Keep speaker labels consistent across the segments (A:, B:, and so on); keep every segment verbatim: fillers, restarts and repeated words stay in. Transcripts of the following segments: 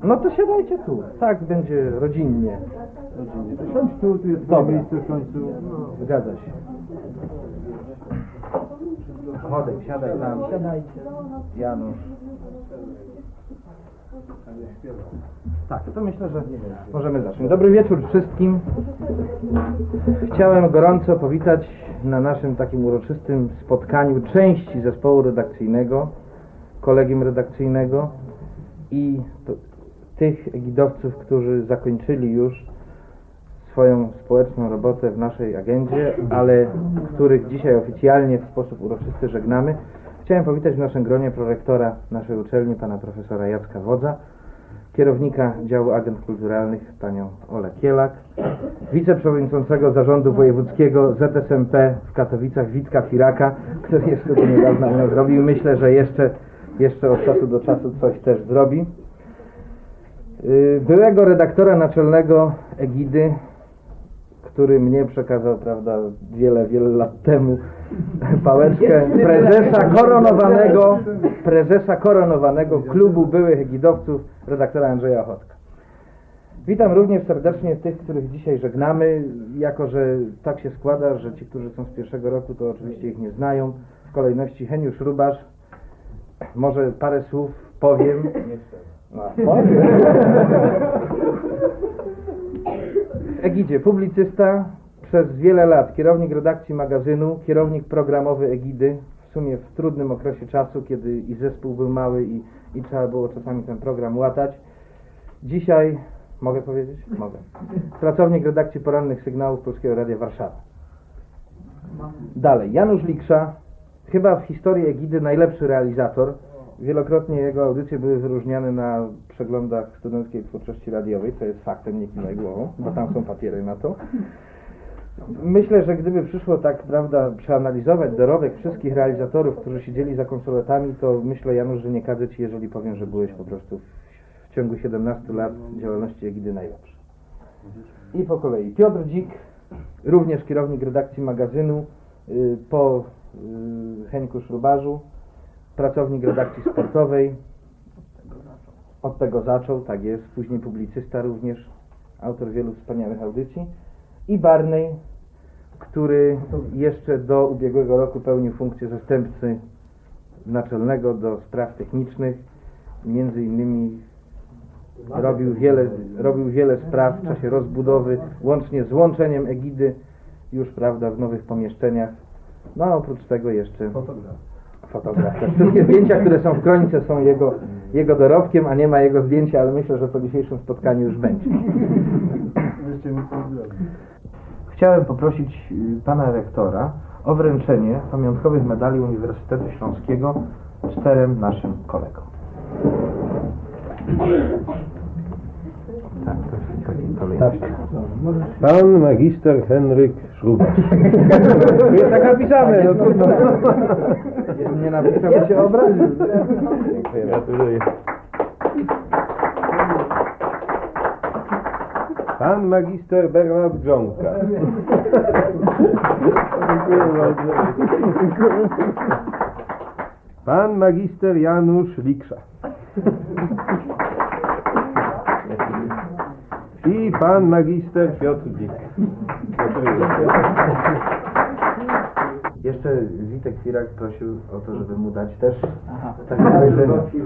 A: No to siadajcie tu, tak będzie rodzinnie.
B: Rodzinnie. To siądź tu, tu jest
A: Dobra.
B: miejsce w końcu. No.
A: Zgadza się. Chodź, siadaj tam. Siadajcie. Janusz. Tak, to myślę, że możemy zacząć. Dobry wieczór wszystkim. Chciałem gorąco powitać na naszym takim uroczystym spotkaniu części zespołu redakcyjnego, kolegium redakcyjnego i to, tych egidowców, którzy zakończyli już swoją społeczną robotę w naszej agendzie, ale których dzisiaj oficjalnie w sposób uroczysty żegnamy. Chciałem powitać w naszym gronie prorektora naszej uczelni, pana profesora Jacka Wodza, kierownika działu agent kulturalnych, panią Olę Kielak, wiceprzewodniczącego zarządu wojewódzkiego Z S M P w Katowicach Witka Firaka, który jeszcze do niedawna nie zrobił. Myślę, że jeszcze, jeszcze od czasu do czasu coś też zrobi. Byłego redaktora naczelnego Egidy, który mnie przekazał, prawda, wiele, wiele lat temu pałeczkę prezesa koronowanego, prezesa koronowanego klubu byłych egidowców, redaktora Andrzeja Ochotka. Witam również serdecznie tych, których dzisiaj żegnamy, jako że tak się składa, że ci, którzy są z pierwszego roku, to oczywiście ich nie znają. W kolejności Heniusz Rubasz, może parę słów powiem. No, powiem. W Egidzie publicysta, przez wiele lat kierownik redakcji magazynu, kierownik programowy Egidy, w sumie w trudnym okresie czasu, kiedy i zespół był mały i, i trzeba było czasami ten program łatać. Dzisiaj, mogę powiedzieć? Mogę. Pracownik redakcji porannych sygnałów Polskiego Radia Warszawa. Dalej, Janusz Liksza, chyba w historii Egidy najlepszy realizator. Wielokrotnie jego audycje były wyróżniane na przeglądach studenckiej twórczości radiowej, co jest faktem, nie kiwaj głową, bo tam są papiery na to. Myślę, że gdyby przyszło tak, prawda, przeanalizować dorobek wszystkich realizatorów, którzy siedzieli za konsoletami, to myślę, Janusz, że nie kadzę ci, jeżeli powiem, że byłeś po prostu w, w ciągu siedemnastu lat działalności Egidy najlepszy. I po kolei Piotr Dzik, również kierownik redakcji magazynu, yy, po yy, Henku Szrubarzu, pracownik redakcji sportowej, od tego zaczął, tak jest, później publicysta również, autor wielu wspaniałych audycji, i Barney, który jeszcze do ubiegłego roku pełnił funkcję zastępcy naczelnego do spraw technicznych, między innymi robił wiele, robił wiele spraw w czasie rozbudowy, łącznie z łączeniem Egidy już, prawda, w nowych pomieszczeniach, no a oprócz tego jeszcze fotograf. Fotograf. Te wszystkie zdjęcia, które są w kronice, są jego, jego dorobkiem, a nie ma jego zdjęcia, ale myślę, że po dzisiejszym spotkaniu już będzie. Chciałem poprosić pana rektora o wręczenie pamiątkowych medali Uniwersytetu Śląskiego czterem naszym kolegom. Tak, to jest taki kolejny.
B: Pan magister Henryk Szrubasz. Jest tak napisane, no trudno.
A: Nie napisał, by się obraził.
B: Dziękuję. Gratuluję. Pan magister Bernard Grządka. Dziękuję bardzo. Pan magister Janusz Liksza. I pan magister Piotr Dzik.
A: Jeszcze Witek Firak prosił o to, żeby mu dać też.
C: Aha.
A: Tak, że...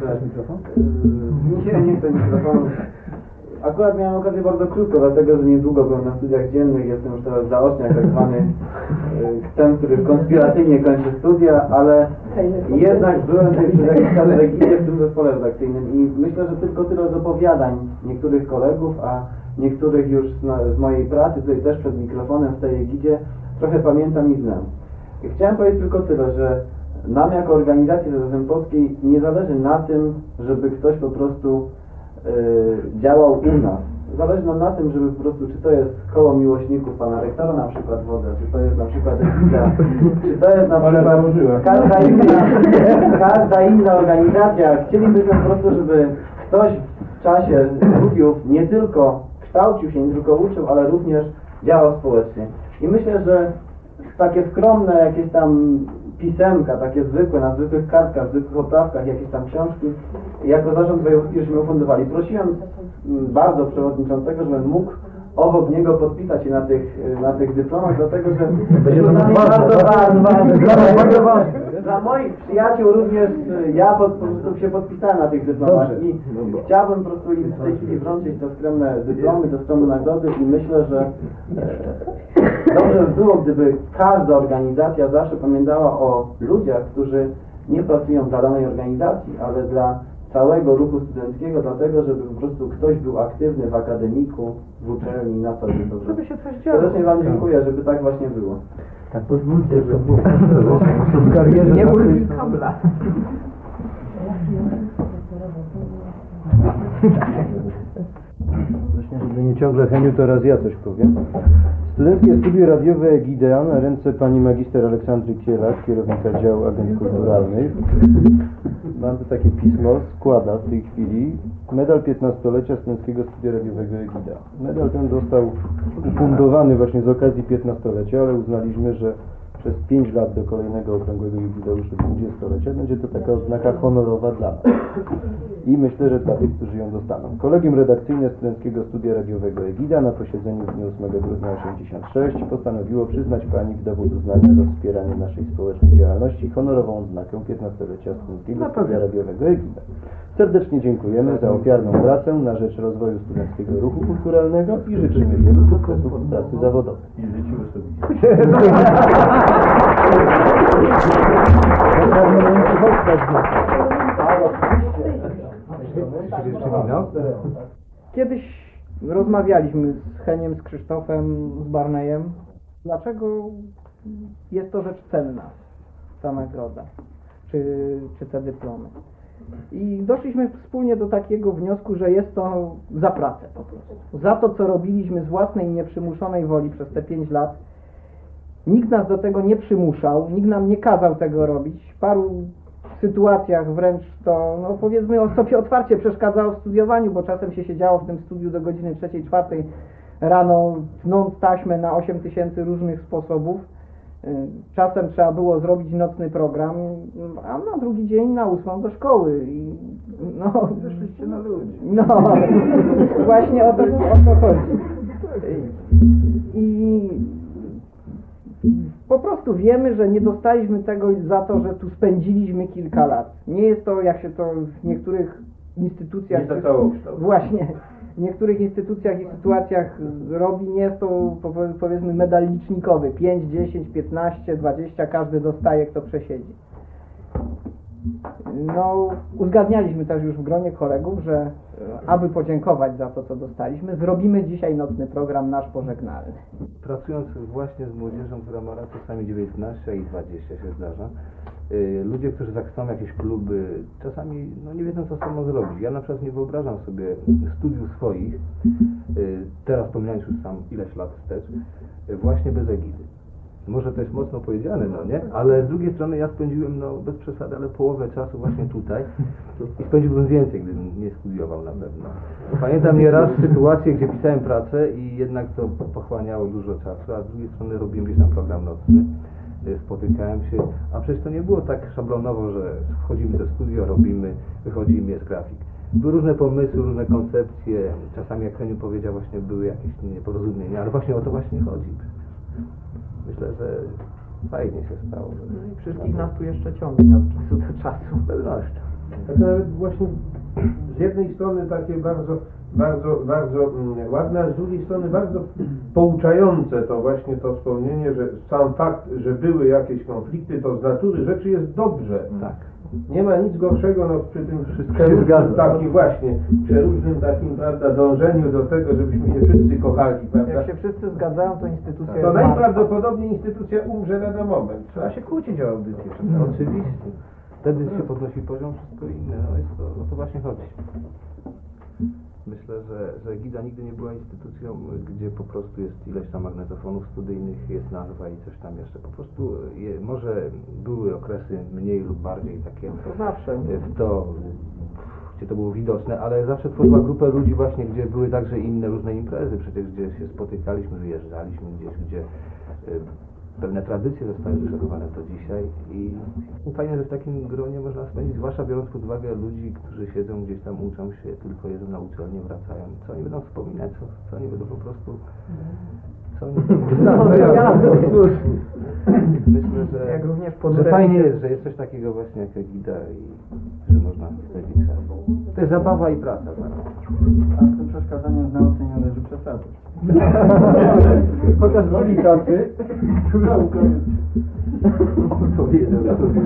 C: Nie, nie chcę mikrofonu. Akurat miałem okazję bardzo krótko, dlatego że niedługo byłem na studiach dziennych, jestem już teraz zaoczniak, tak zwany ten, który konspiracyjnie kończy studia, ale jednak byłem tutaj przez jakiś czas w Egidzie w tym zespole redakcyjnym i myślę, że tylko tyle z opowiadań niektórych kolegów, a niektórych już z, z mojej pracy, tutaj też przed mikrofonem w tej Egidzie, trochę pamiętam i znam. I chciałem powiedzieć tylko tyle, że nam jako organizacji Z S M Polskiej nie zależy na tym, żeby ktoś po prostu yy, działał u nas. Zależy nam na tym, żeby po prostu, czy to jest koło miłośników pana rektora, na przykład Wodza, czy to jest na przykład Egida, czy to jest na przykład każda inna, każda inna organizacja. Chcielibyśmy po prostu, żeby ktoś w czasie studiów nie tylko kształcił się, nie tylko uczył, ale również działał społecznie. I myślę, że takie skromne jakieś tam pisemka, takie zwykłe, na zwykłych kartkach, zwykłych oprawkach, jakieś tam książki, jako zarząd województwa ufundowali. Prosiłem bardzo przewodniczącego, żebym mógł obok niego podpisać się na tych, na tych dyplomach, dlatego że będzie to dla mnie bardzo ważne. Dla moich przyjaciół również ja po prostu się podpisałem na tych dyplomach i chciałbym po prostu im w tej chwili wręczyć te skromne dyplomy, te skromne nagrody i myślę, że e, dobrze by było, gdyby każda organizacja zawsze pamiętała o ludziach, którzy nie pracują dla danej organizacji, ale dla całego ruchu studenckiego, dlatego żeby po prostu ktoś był aktywny w akademiku, w uczelni, na co dzień.
A: Żeby się coś działo.
C: Serdecznie Wam dziękuję, żeby tak właśnie było.
A: Tak, pozwólcie, że było w karierze. Nie urwij kabla.
B: Właśnie, żeby nie ciągle Heniu, to raz ja coś powiem. Studenckie Studio Radiowe Egidea na ręce pani magister Aleksandry Kielak, kierownika działu agent kulturalnych. Mam tu takie pismo, składa w tej chwili medal piętnastolecia Studenckiego Studia Radiowego Egidea. Medal ten został ufundowany właśnie z okazji piętnastolecia, ale uznaliśmy, że przez pięć lat do kolejnego okrągłego jubileuszu dwudziestolecia będzie to taka odznaka honorowa dla nas. I myślę, że dla tych, którzy ją dostaną. Kolegium redakcyjne Studenckiego Studia Radiowego Egidea na posiedzeniu w dniu ósmego grudnia osiemdziesiąt sześć postanowiło przyznać pani w dowód uznania za wspieranie naszej społecznej działalności honorową odznakę piętnastolecia Studenckiego Studia Radiowego Egidea. Serdecznie dziękujemy za ofiarną pracę na rzecz rozwoju studenckiego ruchu kulturalnego i życzymy wielu sukcesów w pracy zawodowej. I życzymy sobie.
D: Kiedyś rozmawialiśmy z Heniem, z Krzysztofem, z Barneyem, dlaczego jest to rzecz cenna, ta nagroda, czy, czy te dyplomy. I doszliśmy wspólnie do takiego wniosku, że jest to za pracę po prostu. Za to, co robiliśmy z własnej nieprzymuszonej woli przez te pięć lat. Nikt nas do tego nie przymuszał, nikt nam nie kazał tego robić. W paru sytuacjach wręcz to, no powiedzmy, sobie otwarcie przeszkadzało w studiowaniu, bo czasem się siedziało w tym studiu do godziny trzeciej, czwartej rano, tnąc taśmę na osiem tysięcy różnych sposobów. Czasem trzeba było zrobić nocny program, a na drugi dzień na ósmą do szkoły. I, no,
A: Wyszliście na ludzi.
D: no, właśnie o to, o to chodzi. I po prostu wiemy, że nie dostaliśmy tego za to, że tu spędziliśmy kilka lat. Nie jest to, jak się to w niektórych instytucjach...
B: Nie za całokształt.
D: Właśnie. W niektórych instytucjach i sytuacjach robi, nie jest to powiedzmy medal licznikowy. pięć, dziesięć, piętnaście, dwadzieścia, każdy dostaje, kto przesiedzi. No, uzgadnialiśmy też już w gronie kolegów, że aby podziękować za to, co dostaliśmy, zrobimy dzisiaj nocny program nasz pożegnalny.
E: Pracując właśnie z młodzieżą, która ma lat czasami dziewiętnaście i dwadzieścia się zdarza, yy, ludzie, którzy chcą jakieś kluby, czasami no, nie wiedzą, co z sobą zrobić. Ja na przykład nie wyobrażam sobie studiów swoich, yy, teraz wspominając już sam ileś lat wstecz, yy, właśnie bez egidy. Może to jest mocno powiedziane, no nie? Ale z drugiej strony ja spędziłem, no bez przesady, ale połowę czasu właśnie tutaj i spędziłbym więcej, gdybym nie studiował na pewno. Pamiętam nieraz sytuację, gdzie pisałem pracę i jednak to pochłaniało dużo czasu, a z drugiej strony robiłem gdzieś tam program nocny, spotykałem się, a przecież to nie było tak szablonowo, że wchodzimy do studia, robimy, wychodzimy, jest grafik. Były różne pomysły, różne koncepcje, czasami jak Heniu powiedział, właśnie były jakieś nieporozumienia, ale właśnie o to właśnie chodzi. Myślę, że fajnie się stało.
D: No i wszystkich nas tu jeszcze ciągnie od czasu do czasu.
E: Z pewnością.
B: Tak nawet właśnie z jednej strony takie bardzo, bardzo, bardzo mm, ładne, a z drugiej strony bardzo pouczające to właśnie to wspomnienie, że sam fakt, że były jakieś konflikty, to z natury rzeczy jest dobrze.
E: Tak.
B: Nie ma nic gorszego no, przy tym
E: Wszystko się zgadza.
B: takim właśnie, przeróżnym takim, prawda, dążeniu do tego, żebyśmy się wszyscy kochali, prawda?
D: Jak się wszyscy zgadzają, to instytucja
B: To
D: jest martwa.
B: najprawdopodobniej instytucja umrze lada moment.
E: Trzeba się kłócić o audycję.
D: No.
E: Oczywiście. Wtedy się podnosi poziom, wszystko inne. No jest to, o to właśnie chodzi. Myślę, że, że Egida nigdy nie była instytucją, gdzie po prostu jest ileś tam magnetofonów studyjnych, jest nazwa i coś tam jeszcze. Po prostu je, może były okresy mniej lub bardziej takie
D: To zawsze.
E: w to, gdzie to było widoczne, ale zawsze tworzyła grupę ludzi właśnie, gdzie były także inne różne imprezy, przecież gdzie się spotykaliśmy, wyjeżdżaliśmy gdzieś, gdzie y, pewne tradycje zostały zachowane do dzisiaj i fajnie, że w takim gronie można spędzić, zwłaszcza biorąc pod uwagę ludzi, którzy siedzą gdzieś tam, uczą się, tylko jeżdżą na uczelnię, wracają. Co oni będą wspominać, co, co oni będą po prostu... Co oni...
D: No, no, ja, no, cóż.
E: Myślę, że,
D: Jak również
E: że
D: pod
E: fajnie jest, że jest coś takiego właśnie jak Egida i że można spędzić czas. To jest zabawa i praca. Tak?
C: A z tym przeszkadzaniem w nauce nie należy przesadzać.
B: Chociaż woli tacy.
E: Powiedział, że to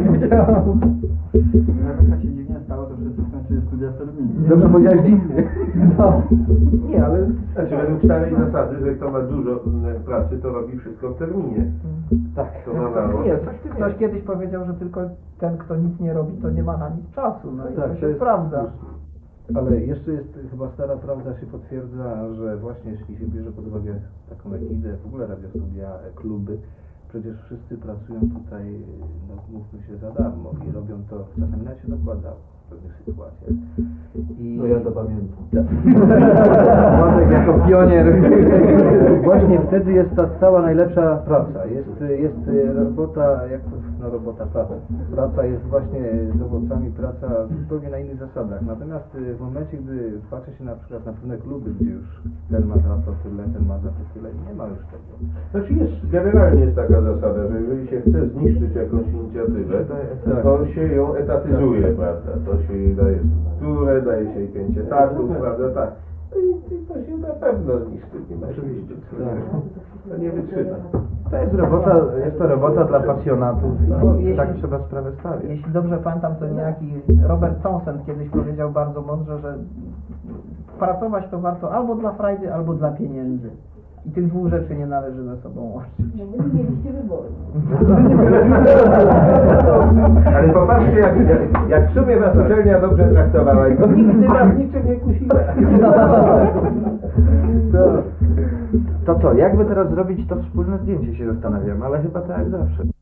C: Nawet tak się dziwnie stało, to wszyscy skończyli studia w terminie.
B: Dobrze powiedziałeś dziwnie.
D: No. Nie, ale
F: Znaczy według starej zasady, że kto ma dużo mm, pracy, to robi wszystko w terminie.
E: tak.
F: To ma mało.
D: nie, coś, ktoś kiedyś powiedział, że tylko ten, kto nic nie robi, to nie ma na nic czasu. No i
E: Tak,
D: to
E: to
D: się
E: jest
D: prawda.
E: Ale jeszcze jest chyba stara prawda się potwierdza, że właśnie jeśli się bierze pod uwagę taką Egidę, w ogóle radiostudia, e, kluby, przecież wszyscy pracują tutaj, no mówmy się, za darmo i robią to, czasami nawet się dokłada w pewnych sytuacjach. I...
B: No ja to pamiętam.
E: Władek jako pionier. Właśnie wtedy jest ta cała najlepsza praca. Jest, jest robota, jak to, no robota, praca. Praca jest właśnie z owocami, praca zupełnie na innych zasadach. Natomiast w momencie, gdy patrzy się na przykład na pewne kluby, gdzie już ten ma za to tyle, ten ma za to tyle, nie ma już tego.
F: Znaczy jest, generalnie jest taka zasada, że jeżeli się chce zniszczyć jakąś inicjatywę, to się ją etatyzuje, prawda? To się jej daje strukturę, daje się jej pięć etatów, prawda? Tak. I, I to się na pewno zniszczy. Nie ma oczywiście. To nie wytrzyma.
A: To jest robota, jest to robota dla pasjonatów
D: Bo
A: i
D: jeśli-
A: tak trzeba sprawę stawiać.
D: Jeśli dobrze pamiętam, to niejaki Robert Townsend kiedyś powiedział bardzo mądrze, że pracować to warto albo dla frajdy, albo dla pieniędzy. I tych dwóch rzeczy nie należy ze sobą łączyć.
G: No bo nie mieliście wyboru.
F: Ale popatrzcie, jak, jak, jak w sumie was uczelnia dobrze traktowała i nigdy was niczym nie kusiła.
A: To co, jakby teraz zrobić to wspólne zdjęcie, się zastanawiam, ale chyba tak jak zawsze.